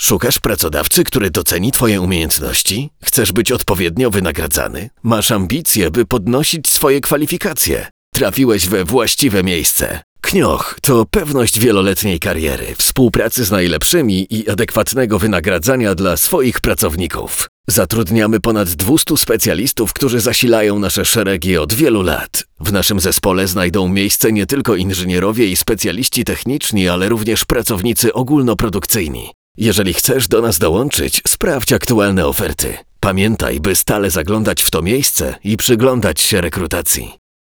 Szukasz pracodawcy, który doceni Twoje umiejętności? Chcesz być odpowiednio wynagradzany? Masz ambicje, by podnosić swoje kwalifikacje? Trafiłeś we właściwe miejsce. Knioch to pewność wieloletniej kariery, współpracy z najlepszymi i adekwatnego wynagradzania dla swoich pracowników. Zatrudniamy ponad 200 specjalistów, którzy zasilają nasze szeregi od wielu lat. W naszym zespole znajdą miejsce nie tylko inżynierowie i specjaliści techniczni, ale również pracownicy ogólnoprodukcyjni. Jeżeli chcesz do nas dołączyć, sprawdź aktualne oferty. Pamiętaj, by stale zaglądać w to miejsce i przyglądać się rekrutacji.